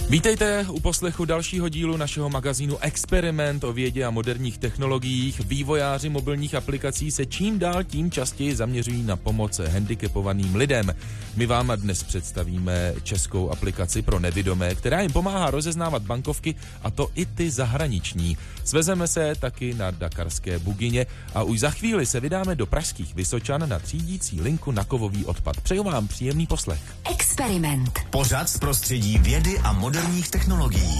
Vítejte u poslechu dalšího dílu našeho magazínu Experiment o vědě a moderních technologiích. Vývojáři mobilních aplikací se čím dál tím častěji zaměřují na pomoc handicapovaným lidem. My vám dnes představíme českou aplikaci pro nevidomé, která jim pomáhá rozeznávat bankovky, a to i ty zahraniční. Svezeme se taky na dakarské Bugyně a už za chvíli se vydáme do pražských Vysočan na třídící linku na kovový odpad. Přeju vám příjemný poslech. Experiment. Pořad z prostředí vědy a moderních technologií.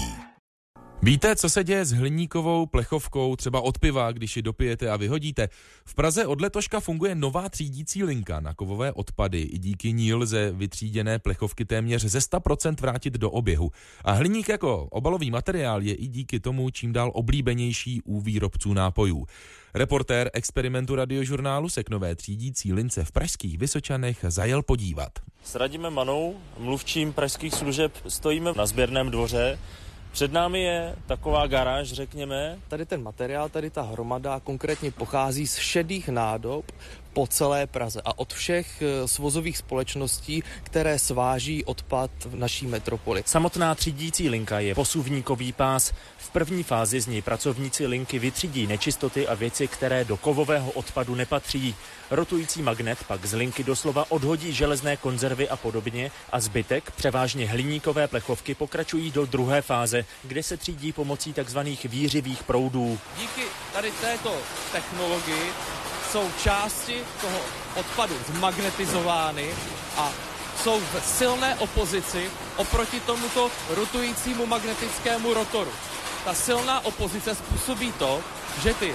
Víte, co se děje s hliníkovou plechovkou třeba od piva, když ji dopijete a vyhodíte? V Praze od letoška funguje nová třídící linka na kovové odpady. I díky ní lze vytříděné plechovky téměř ze 100% vrátit do oběhu. A hliník jako obalový materiál je i díky tomu čím dál oblíbenější u výrobců nápojů. Reportér Experimentu Radiožurnálu se k nové třídící lince v pražských Vysočanech zajel podívat. S Radimem Manou, mluvčím pražských služeb, stojíme na sběrném dvoře. Před námi je taková garáž, řekněme. Tady ten materiál, tady ta hromada konkrétně pochází z šedých nádob po celé Praze a od všech svozových společností, které sváží odpad v naší metropoli. Samotná třídící linka je posuvníkový pás. V první fázi z něj pracovníci linky vytřídí nečistoty a věci, které do kovového odpadu nepatří. Rotující magnet pak z linky doslova odhodí železné konzervy a podobně a zbytek, převážně hliníkové plechovky, pokračují do druhé fáze, kde se třídí pomocí takzvaných vířivých proudů. Díky tady této technologii jsou části toho odpadu zmagnetizovány a jsou v silné opozici oproti tomuto rotujícímu magnetickému rotoru. Ta silná opozice způsobí to, že ty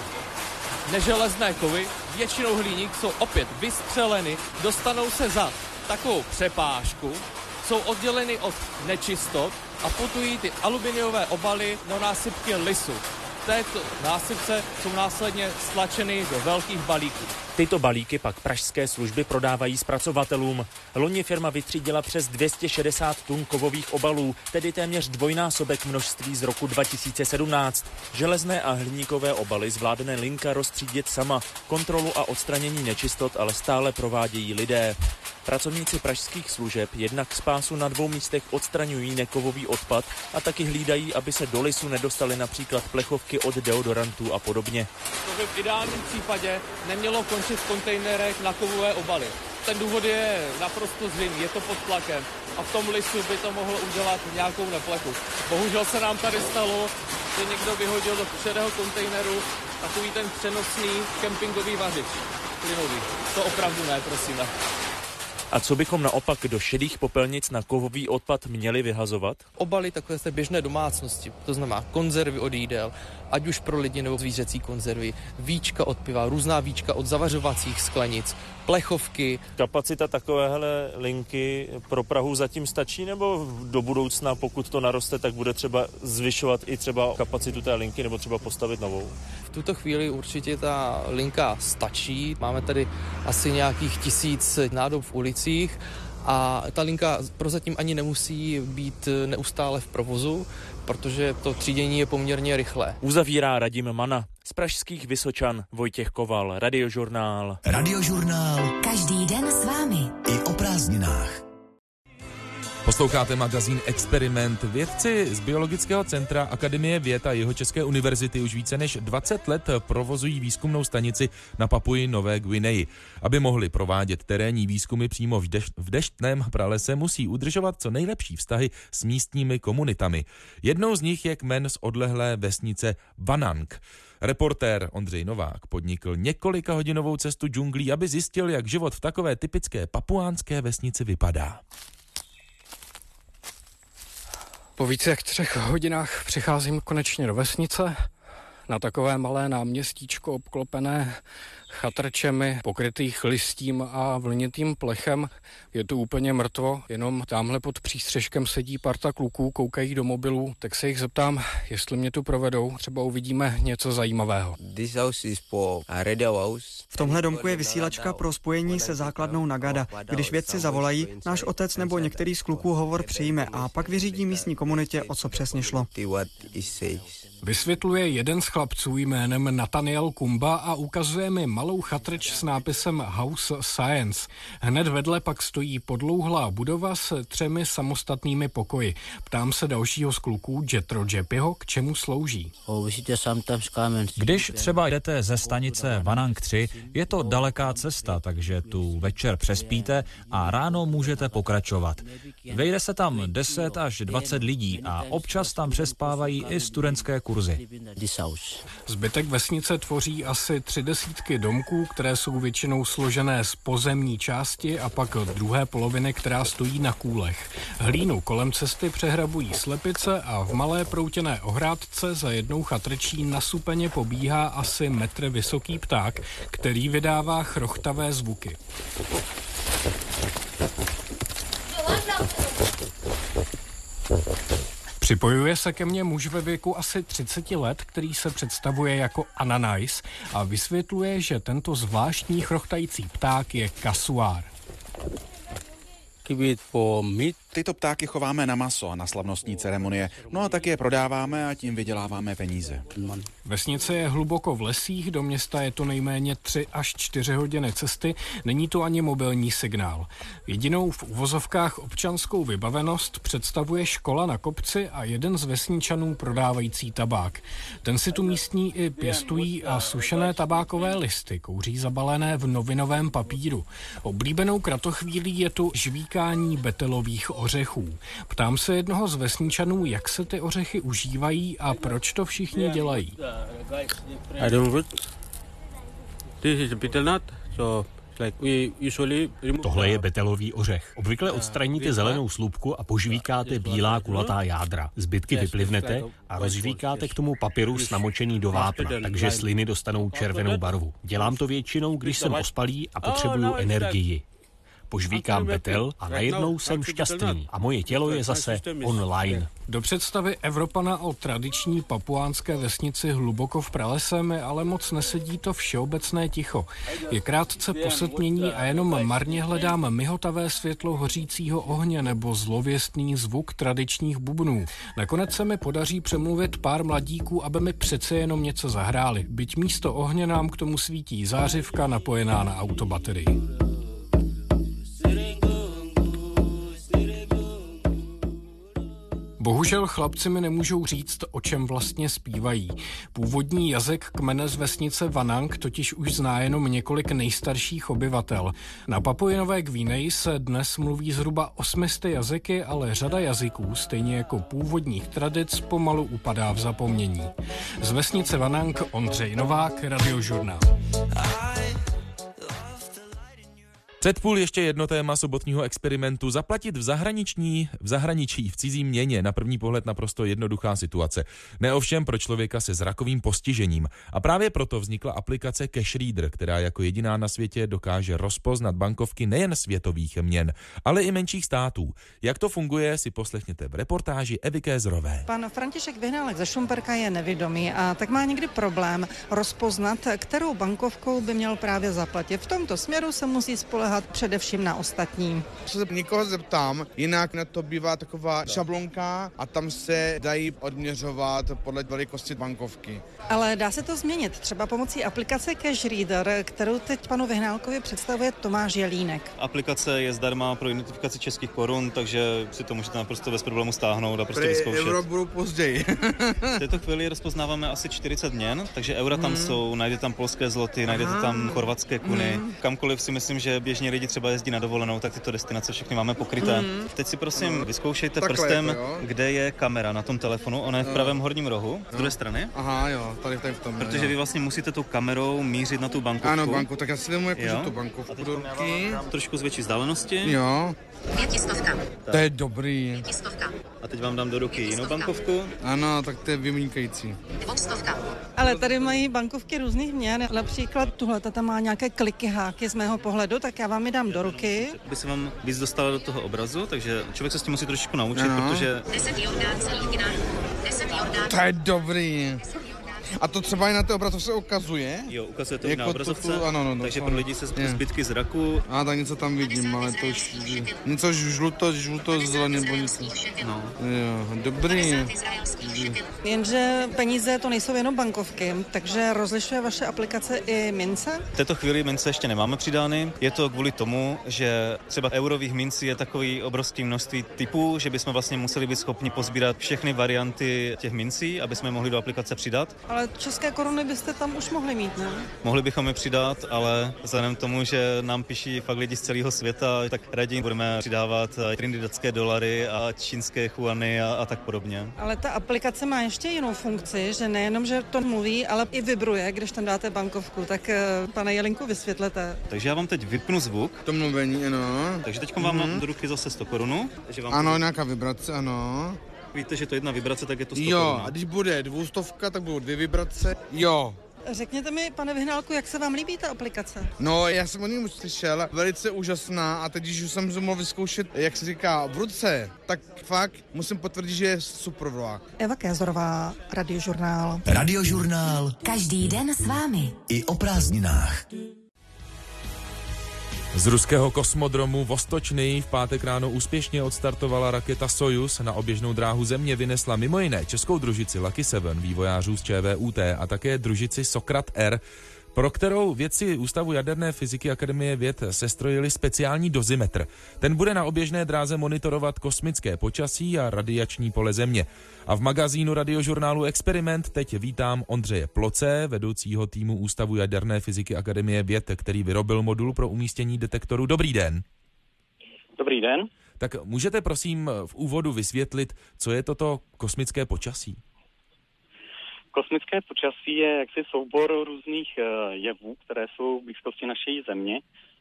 neželezné kovy, většinou hliník, jsou opět vystřeleny, dostanou se za takovou přepážku, jsou odděleny od nečistot a putují ty aluminiové obaly do násypky lisu. Této násypce jsou následně stlačeny do velkých balíků. Tyto balíky pak pražské služby prodávají zpracovatelům. Loni firma vytřídila přes 260 tun kovových obalů, tedy téměř dvojnásobek množství z roku 2017. Železné a hliníkové obaly zvládne linka roztřídit sama. Kontrolu a odstranění nečistot ale stále provádějí lidé. Pracovníci pražských služeb jednak z pásu na 2 místech odstraňují nekovový odpad a taky hlídají, aby se do lisu nedostaly například plechovky od deodorantů a podobně. To by v ideálním případě nemělo končit v kontejnerech na kovové obaly. Ten důvod je naprosto zřejmý, je to pod tlakem a v tom lisu by to mohlo udělat nějakou neplechu. Bohužel se nám tady stalo, že někdo vyhodil do šedého kontejneru takový ten přenosný kempingový vařič plynový. To opravdu ne, prosím. A co bychom naopak do šedých popelnic na kovový odpad měli vyhazovat? Obaly takové z té běžné domácnosti, to znamená konzervy od jídel, ať už pro lidi nebo zvířecí konzervy, víčka od piva, různá víčka od zavařovacích sklenic, plechovky. Kapacita takovéhle linky pro Prahu zatím stačí, nebo do budoucna, pokud to naroste, tak bude třeba zvyšovat i třeba kapacitu té linky nebo třeba postavit novou? V tuto chvíli určitě ta linka stačí. Máme tady asi nějakých 1000 nádob v ulicích a ta linka prozatím ani nemusí být neustále v provozu, protože to třídění je poměrně rychlé. Uzavírá Radim Mana. Z pražských Vysočan Vojtěch Koval, Radiožurnál. Radiožurnál. Každý den s vámi. I o prázdninách. Posloucháte magazín Experiment. Vědci z Biologického centra Akademie věd a Jihočeské univerzity už více než 20 let provozují výzkumnou stanici na Papui Nové Guineji. Aby mohli provádět terénní výzkumy přímo v deštném pralese, musí udržovat co nejlepší vztahy s místními komunitami. Jednou z nich je kmen z odlehlé vesnice Vanang. Reportér Ondřej Novák podnikl několikahodinovou cestu džunglí, aby zjistil, jak život v takové typické papuánské vesnici vypadá. Po více jak 3 hodinách přicházím konečně do vesnice, na takové malé náměstíčko obklopené chatrčemi, pokrytých listím a vlnitým plechem. Je tu úplně mrtvo, jenom tamhle pod přístřeškem sedí parta kluků, koukají do mobilů, tak se jich zeptám, jestli mě tu provedou, třeba uvidíme něco zajímavého. V tomhle domku je vysílačka pro spojení se základnou Nagada. Když vědci zavolají, náš otec nebo některý z kluků hovor přijme a pak vyřídí místní komunitě, o co přesně šlo. Vysvětluje jeden z chlapců jménem Nathaniel Kumba a ukazuje mi malou chatrč s nápisem House Science. Hned vedle pak stojí podlouhlá budova s 3 samostatnými pokoji. Ptám se dalšího z kluků, Jetro Jeppyho, k čemu slouží. Když třeba jdete ze stanice Vanang 3, je to daleká cesta, takže tu večer přespíte a ráno můžete pokračovat. Vejde se tam 10 až 20 lidí a občas tam přespávají i studentské kurzy. Zbytek vesnice tvoří asi 30 domků, které jsou většinou složené z pozemní části a pak druhé poloviny, která stojí na kůlech. Hlínu kolem cesty přehrabují slepice a v malé proutěné ohrádce za jednou chatrčí nasupeně pobíhá asi metr vysoký pták, který vydává chrochtavé zvuky. Připojuje se ke mně muž ve věku asi 30 let, který se představuje jako Ananais a vysvětluje, že tento zvláštní chrochtající pták je kasuár. Tyto ptáky chováme na maso a na slavnostní ceremonie, no a tak je prodáváme a tím vyděláváme peníze. Vesnice je hluboko v lesích, do města je to nejméně 3 až 4 hodiny cesty, není to ani mobilní signál. Jedinou v uvozovkách občanskou vybavenost představuje škola na kopci a jeden z vesničanů prodávající tabák. Ten si tu místní i pěstují a sušené tabákové listy kouří zabalené v novinovém papíru. Oblíbenou kratochvílí je tu žvíkání betelových ořechů. Ptám se jednoho z vesničanů, jak se ty ořechy užívají a proč to všichni dělají. Tohle je betelový ořech. Obvykle odstraníte zelenou slupku a požvíkáte bílá kulatá jádra. Zbytky vyplivnete a rozžvíkáte k tomu papyrus namočený do vápna, takže sliny dostanou červenou barvu. Dělám to většinou, když jsem ospalý a potřebuju energii. Požvíkám betel a najednou jsem šťastný a moje tělo je zase online. Do představy Evropana o tradiční papuánské vesnici hluboko v pralese mi ale moc nesedí to všeobecné ticho. Je krátce posetmění a jenom marně hledám mihotavé světlo hořícího ohně nebo zlověstný zvuk tradičních bubnů. Nakonec se mi podaří přemluvit pár mladíků, aby mi přece jenom něco zahráli, byť místo ohně nám k tomu svítí zářivka napojená na autobaterii. Bohužel chlapci mi nemůžou říct, o čem vlastně zpívají. Původní jazyk kmene z vesnice Vanang totiž už zná jenom několik nejstarších obyvatel. Na Papui Nové Gvineji se dnes mluví zhruba 800 jazyky, ale řada jazyků, stejně jako původních tradic, pomalu upadá v zapomnění. Z vesnice Vanang Ondřej Novák, Radiožurnál. Předpůl ještě jedno téma sobotního experimentu. Zaplatit v zahraničí, v cizí měně, na první pohled naprosto jednoduchá situace. Ne ovšem pro člověka se zrakovým postižením. A právě proto vznikla aplikace Cash Reader, která jako jediná na světě dokáže rozpoznat bankovky nejen světových měn, ale i menších států. Jak to funguje, si poslechněte v reportáži Evy Kézrové. Pan František Vyhnálek ze Šumperka je nevidomý a tak má někdy problém rozpoznat, kterou bankovkou by měl právě zaplatit. V tomto směru se musí spoléhat především na ostatní. Se někoho zeptám, jinak na to bývá taková šablonka a tam se dají odměřovat podle velikosti bankovky. Ale dá se to změnit, třeba pomocí aplikace Cash Reader, kterou teď panu Vyhnálkovi představuje Tomáš Jelínek. Aplikace je zdarma pro identifikaci českých korun, takže si to můžete naprosto bez problému stáhnout a prostě vyzkoušet. Euro budou později. V této chvíli rozpoznáváme asi 40 měn, takže eura tam jsou, najdete tam polské zloty, najdete tam chorvatské kuny. Kamkoliv si myslím, že běžně lidi třeba jezdí na dovolenou, tak tyto destinace všechny máme pokryté. Teď si prosím vyzkoušejte prstem, kde je kamera na tom telefonu. Ona je v pravém horním rohu, z druhé strany. Aha, jo, tady v tom. Protože vy vlastně musíte tou kamerou mířit na tu bankovku. Ano, banku, tak já si vezmu jako tu bankovku do ruky. Trošku z větší vzdálenosti. Jo. 500. To je dobrý. 500. A teď vám dám do ruky jinou bankovku. Ano, tak to je vynikající. 200. Ale tady mají bankovky různých měn. Například tuhle, ta má nějaké kliky, háky z mého pohledu, tak já vám je dám do ruky. By se vám víc dostala do toho obrazu, takže člověk se s tím musí trošičku naučit, protože... 10 Jordán celý dinar. 10 Jordán. To je dobrý. A to třeba i na té obrazovce ukazuje? Jo, ukazuje to i na jako obrazovce, ano, takže pro lidi se zbytky zraku. A tak něco tam vidím, ale to už něco žluto-zelené nebo něco. No. Jo, dobrý. Jenže peníze to nejsou jenom bankovky, takže rozlišuje vaše aplikace i mince? V této chvíli mince ještě nemáme přidány. Je to kvůli tomu, že třeba eurových mincí je takový obrovský množství typů, že bychom vlastně museli být schopni pozbírat všechny varianty těch mincí, aby jsme mohli do aplikace přidat. Ale české koruny byste tam už mohli mít, ne? Mohli bychom je přidat, ale vzhledem k tomu, že nám píší fakt lidi z celého světa, tak raději budeme přidávat trinidadské dolary a čínské juany a tak podobně. Ale ta aplikace má ještě jinou funkci, že nejenom, že to mluví, ale i vibruje, když tam dáte bankovku. Tak pane Jelinku, vysvětlete. Takže já vám teď vypnu zvuk. To mluvení, ano. Takže teď vám mám do ruky zase 100 korun. Ano, nějaká vibrace, ano. Víte, že to jedna vibrace, tak je to 100 jo, korun. A když bude 200, tak budou 2 vibrace. Jo. Řekněte mi, pane Vyhnálku, jak se vám líbí ta aplikace? No, já jsem o ní už slyšel, velice úžasná a teď, když už jsem mohl vyzkoušet, jak se říká, v ruce, tak fakt musím potvrdit, že je super vlak. Eva Kézorová, Radiožurnál. Radiožurnál. Každý den s vámi. I o prázdninách. Z ruského kosmodromu Vostočny v pátek ráno úspěšně odstartovala raketa Sojuz. Na oběžnou dráhu Země vynesla mimo jiné českou družici Lucky 7 vývojářů z ČVUT a také družici Sokrat R, pro kterou vědci Ústavu jaderné fyziky Akademie věd sestrojili speciální dozimetr. Ten bude na oběžné dráze monitorovat kosmické počasí a radiační pole Země. A v magazínu Radiožurnálu Experiment teď vítám Ondřeje Ploce, vedoucího týmu Ústavu jaderné fyziky Akademie věd, který vyrobil modul pro umístění detektoru. Dobrý den. Dobrý den. Tak můžete prosím v úvodu vysvětlit, co je toto kosmické počasí? Kosmické počasí je jaksi soubor různých jevů, které jsou v blízkosti naší Země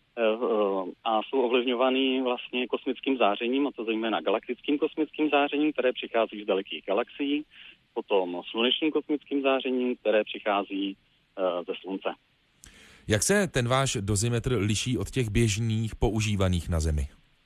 a jsou ovlivňovaný vlastně kosmickým zářením, a to zejména galaktickým kosmickým zářením, které přichází z dalekých galaxií, potom slunečním kosmickým zářením, které přichází ze Slunce. Jak se ten váš dozimetr liší od těch běžných používaných na Zemi?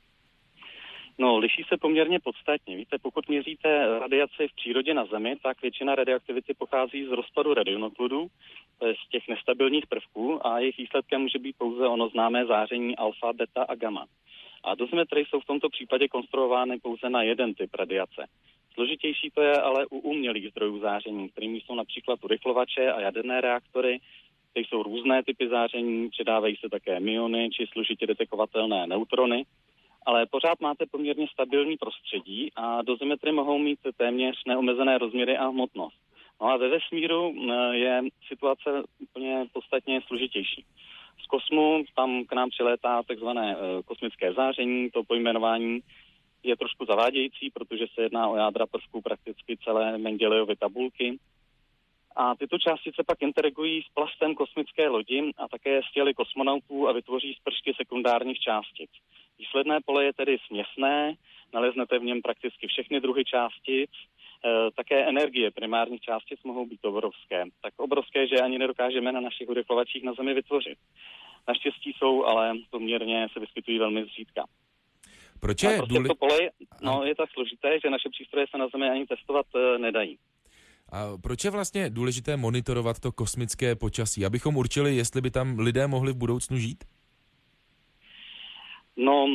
No, liší se poměrně podstatně. Víte, pokud měříte radiaci v přírodě na Zemi, tak většina radioaktivity pochází z rozpadu radionuklidů, to je z těch nestabilních prvků, a jejich výsledkem může být pouze ono známé záření alfa, beta a gamma. A dozimetry jsou v tomto případě konstruovány pouze na jeden typ radiace. Složitější to je ale u umělých zdrojů záření, kterými jsou například urychlovače a jaderné reaktory. Ty jsou různé typy záření, přidávají se také myony či složitě detekovatelné neutrony. Ale pořád máte poměrně stabilní prostředí a dozimetry mohou mít téměř neomezené rozměry a hmotnost. No a ve vesmíru je situace úplně podstatně složitější. Z kosmu tam k nám přilétá takzvané kosmické záření, to pojmenování je trošku zavádějící, protože se jedná o jádra prvků prakticky celé Mendelejovy tabulky. A tyto částice pak interagují s plastem kosmické lodi a také s těly kosmonautů a vytvoří spršky sekundárních částic. Výsledné pole je tedy směsné, naleznete v něm prakticky všechny druhy částic, také energie primárních částic mohou být obrovské. Tak obrovské, že ani nedokážeme na našich urychlovačích na Zemi vytvořit. Naštěstí jsou, ale poměrně se vyskytují velmi zřídka. Proč je to pole je tak složité, že naše přístroje se na Zemi ani testovat nedají. A proč je vlastně důležité monitorovat to kosmické počasí, abychom určili, jestli by tam lidé mohli v budoucnu žít? No,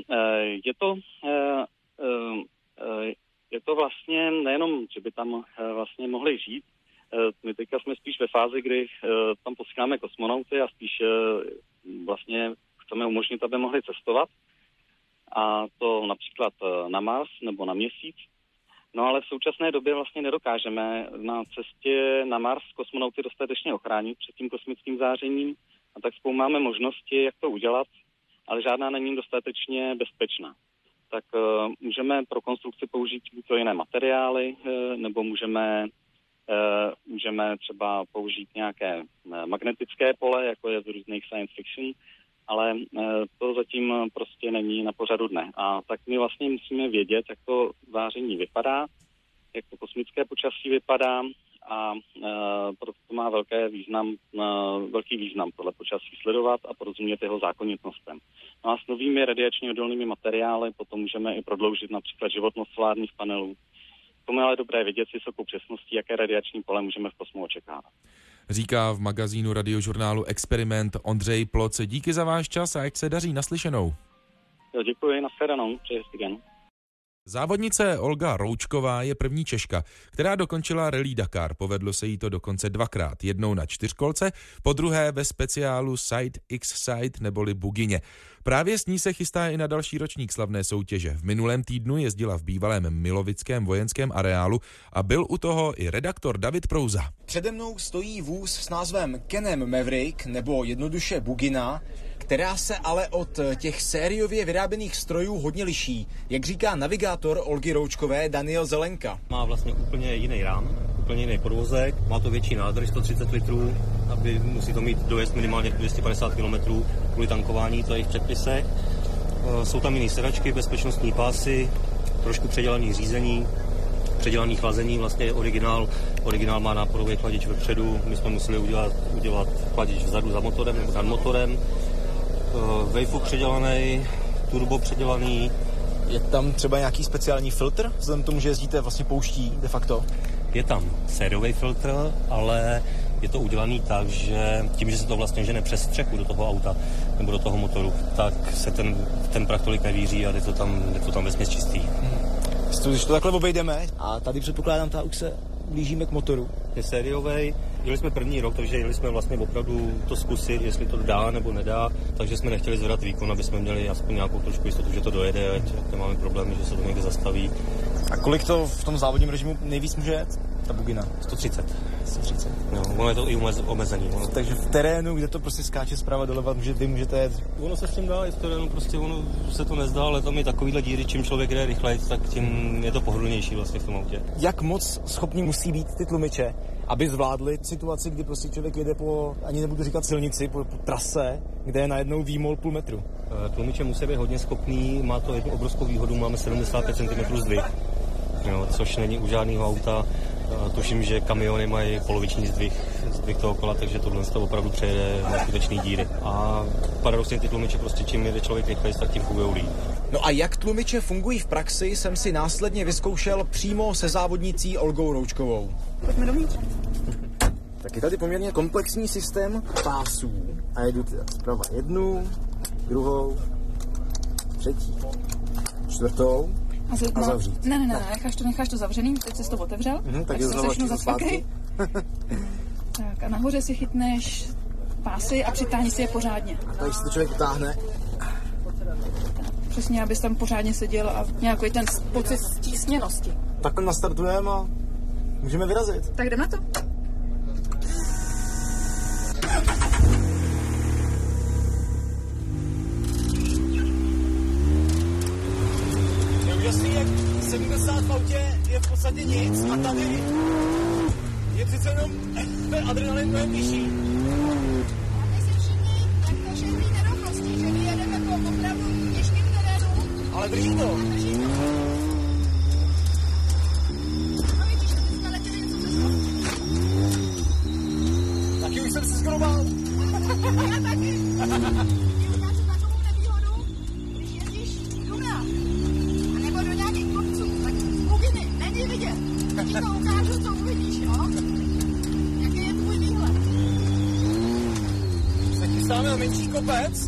je to vlastně nejenom, že by tam vlastně mohli žít. My teďka jsme spíš ve fázi, kdy tam posíláme kosmonauty a spíš vlastně chceme umožnit, aby mohli cestovat. A to například na Mars nebo na Měsíc. No ale v současné době vlastně nedokážeme na cestě na Mars kosmonauty dostatečně ochránit před tím kosmickým zářením, a tak zkoumáme možnosti, jak to udělat, ale žádná není dostatečně bezpečná. Tak můžeme pro konstrukci použít to jiné materiály, nebo můžeme třeba použít nějaké magnetické pole, jako je z různých science fiction, ale to zatím prostě není na pořadu dne. A tak my vlastně musíme vědět, jak to záření vypadá, jak to kosmické počasí vypadá, a proto to má velký význam tohle počasí sledovat a porozumět jeho zákonitnostem. No a s novými radiačně odolnými materiály potom můžeme i prodloužit například životnost solárních panelů, tomu ale dobré vědět s vysokou přesností, jaké radiační pole můžeme v kosmu očekávat. Říká v magazínu radiožurnálu Experiment Ondřej Ploc. Díky za váš čas a ať se daří, naslyšenou. Jo, děkuji, nashledanou, přeji hezký den. Závodnice Olga Roučková je první Češka, která dokončila Rallye Dakar. Povedlo se jí to dokonce 2krát. Jednou na 4kolce, po druhé ve speciálu Side X Side neboli bugině. Právě s ní se chystá i na další ročník slavné soutěže. V minulém týdnu jezdila v bývalém Milovickém vojenském areálu a byl u toho i redaktor David Prouza. Přede mnou stojí vůz s názvem Can-Am Maverick nebo jednoduše Bugina, která se ale od těch sériově vyráběných strojů hodně liší, jak říká navigátor Olgy Roučkové Daniel Zelenka. Má vlastně úplně jiný rám, úplně jiný podvozek, má to větší nádrž, 130 litrů, musí to mít dojezd minimálně 250 km kvůli tankování, to je i v předpisech. Jsou tam jiné sedačky, bezpečnostní pásy, trošku předělaný řízení, předělaný chlazení, vlastně originál má náporový chladič vepředu, my jsme museli udělat chladič vzadu za motorem nebo nad motorem. Wavefuk předělaný, turbo předělaný. Je tam třeba nějaký speciální filtr, vzhledem k tomu, že jezdíte vlastně pouští de facto? Je tam sériový filtr, ale je to udělaný tak, že tím, že se to vlastně žene přes střechu do toho auta nebo do toho motoru, tak se ten prach tolik nevíří a jde to tam vesměs čistý. Když to takhle obejdeme a tady předpokládám, už se blížíme k motoru. Je sériový. Jeli jsme první rok, takže jeli jsme vlastně opravdu to zkusit, jestli to dá nebo nedá, takže jsme nechtěli zvedat výkon, aby jsme měli aspoň nějakou trošku jistotu, že to dojede, ať nemáme problémy, že se to někde zastaví. A kolik to v tom závodním režimu nejvíc může jet, ta bugina? 130. No, ono je to i omezený. Takže v terénu, kde to prostě skáče zprava doleva, vy můžete jet? Ono se s tím dá, v terénu prostě ono se to nezdá, ale tam je takovýhle díry, čím člověk jde rychleji, tak tím je to pohodlnější vlastně v tom autě. Jak moc schopní musí být ty tlumiče, aby zvládli situaci, kdy prostě člověk jede po, ani nebudu říkat silnici, po trase, kde je najednou výmol půl metru? Tlumiče musí být hodně schopný, má to jednu obrovskou výhodu, máme 75 cm zdvih, což není u žádného auta. Tuším, že kamiony mají poloviční zdvih toho kola, takže tohle to opravdu přejede na skutečný díry. A paradoxně ty tlumiče prostě čím jede člověk rychleji, tak tím fungujou líp. No a jak tlumiče fungují v praxi, jsem si následně vyzkoušel přímo se závodnicí Olgou Roučkovou. Pojďme dovnitř. Tak je tady poměrně komplexní systém pásů. A jedu zprava jednu, druhou, třetí, čtvrtou a zavřít. Ne, necháš to zavřený, teď jsi to otevřel, tak se začnu zaspakej. Tak a nahoře si chytneš pásy a přitáhni si je pořádně. Takže si to člověk utáhne. Přesně, abys tam pořádně seděl a nějaký ten pocit stísněnosti. Tak nastartujeme a můžeme vyrazit. Tak jdem na to. Je úžasný, jak 70 v autě je v podstatě nic a tady je přece jenom adrenalin mnohem vyšší. My si všichni, jak to všechny nerovnosti, že vyjedeme po opravdu těžkým terénu. Ale drží to. Taky už jsem se skoro bál. Já taky. Máte takovou nevýhodu, když jezdíš duna, anebo do nějakých kopců, tak z buginy není vidět. Ti to ukážu, co uvidíš, jo? Jaký je tvůj výhled? Se chystáme na menší kopec.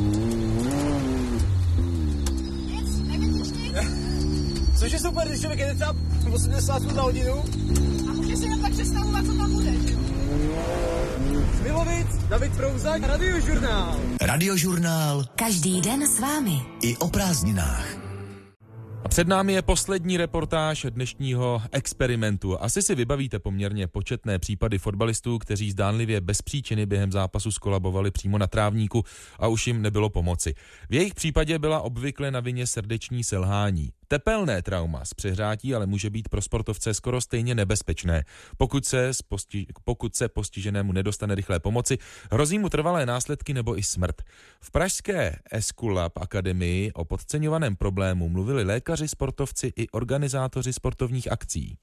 Nevidíš nic? Což je super, když člověk jede třeba 80 na hodinu. A můžeš si jen tak představovat, co tam bude, že jo? Milovic, David Prouza, Radiožurnál. Radiožurnál. Každý den s vámi. I o prázdninách. A před námi je poslední reportáž dnešního experimentu. Asi si vybavíte poměrně početné případy fotbalistů, kteří zdánlivě bez příčiny během zápasu skolabovali přímo na trávníku a už jim nebylo pomoci. V jejich případě byla obvykle na vině srdeční selhání. Tepelné trauma z přehřátí ale může být pro sportovce skoro stejně nebezpečné. Pokud se postiženému nedostane rychlé pomoci, hrozí mu trvalé následky nebo i smrt. V pražské Esculap akademii o podceňovaném problému mluvili lékaři, sportovci i organizátoři sportovních akcí.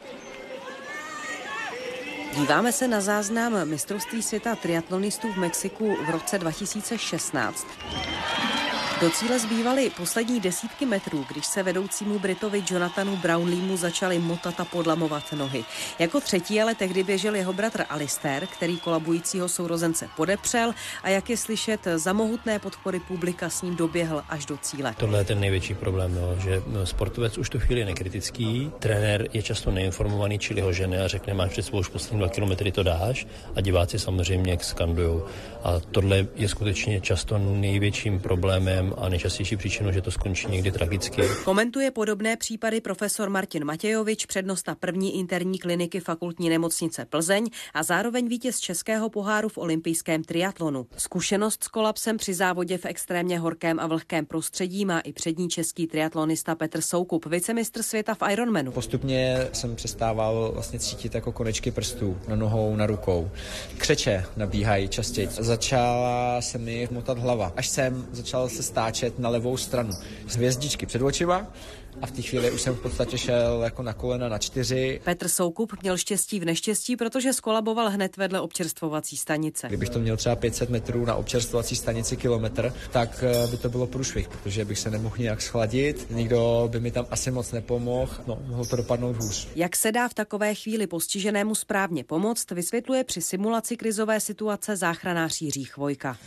Díváme se na záznam mistrovství světa triatlonistů v Mexiku v roce 2016. Do cíle zbývaly poslední desítky metrů, když se vedoucímu Britovi Jonathanu Brownleemu začaly motat a podlamovat nohy. Jako třetí ale tehdy běžel jeho bratr Alistair, který kolabujícího sourozence podepřel a jak je slyšet, za mohutné podpory publika s ním doběhl až do cíle. Tohle je ten největší problém, že sportovec už tu chvíli je nekritický, trenér je často neinformovaný, čili ho žene a řekne, máš před svou už poslední 2 kilometry, to dáš, a diváci samozřejmě skandujou. A tohle je skutečně často největším problémem a nejčastější příčinou, že to skončí někdy tragicky. Komentuje podobné případy profesor Martin Matějovič, přednosta první interní kliniky Fakultní nemocnice Plzeň a zároveň vítěz českého poháru v olympijském triatlonu. Zkušenost s kolapsem při závodě v extrémně horkém a vlhkém prostředí má i přední český triatlonista Petr Soukup, vicemistr světa v Ironmanu. Postupně jsem přestával vlastně cítit jako konečky prstů na nohou, na rukou. Křeče nabíhají častěji. Začala se mi motat hlava, až jsem začal se stáčet na levou stranu. Hvězdičky před očima a v té chvíli už jsem v podstatě šel jako na kolena na 4. Petr Soukup měl štěstí v neštěstí, protože skolaboval hned vedle občerstvovací stanice. Kdybych to měl třeba 500 metrů na občerstvovací stanici kilometr, tak by to bylo průšvih, protože bych se nemohl nějak schladit, nikdo by mi tam asi moc nepomohl, mohlo to dopadnout hůř. Jak se dá v takové chvíli postiženému správně pomoct, vysvětluje při simulaci krizové situace záchranář Jiří Chvojka.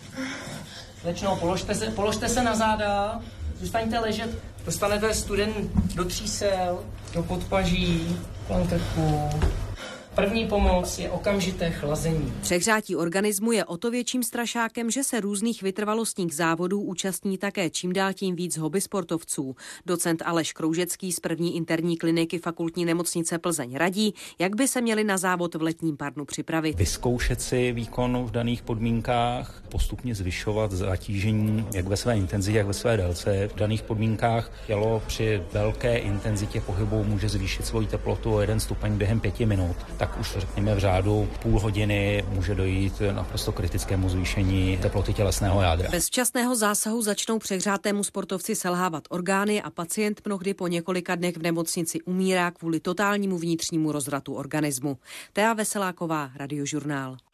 Slečno, položte se na záda, zůstaňte ležet, dostanete studen do třísel, do podpaží, kolem krku. První pomoc je okamžité chlazení. Přehřátí organismu je o to větším strašákem, že se různých vytrvalostních závodů účastní také čím dál tím víc hobby sportovců. Docent Aleš Kroužecký z první interní kliniky Fakultní nemocnice Plzeň radí, jak by se měli na závod v letním Parnu připravit. Vyzkoušet si výkon v daných podmínkách, postupně zvyšovat zatížení jak ve své intenzitě, jak ve své délce. V daných podmínkách tělo při velké intenzitě pohybu může zvýšit svoji teplotu o 1 stupeň během 5 minut. Tak už řekněme v řádu půl hodiny může dojít naprosto kritickému zvýšení teploty tělesného jádra. Bez včasného zásahu začnou přehřátému sportovci selhávat orgány a pacient mnohdy po několika dnech v nemocnici umírá kvůli totálnímu vnitřnímu rozvratu organismu. Thea Veseláková, Radiožurnál.